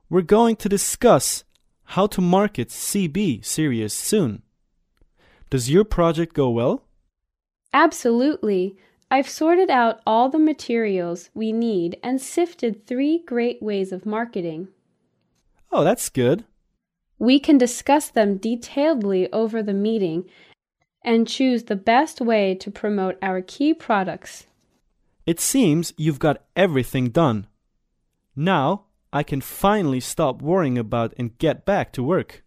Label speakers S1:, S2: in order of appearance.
S1: We're going to discuss how to market CB series soon. Does your project go well?
S2: Absolutely. I've sorted out all the materials we need and sifted 3 great ways of marketing.
S1: Oh, that's good.
S2: We can discuss them detailedly over the meeting and choose the best way to promote our key products.
S1: It seems you've got everything done. Now I can finally stop worrying about and get back to work.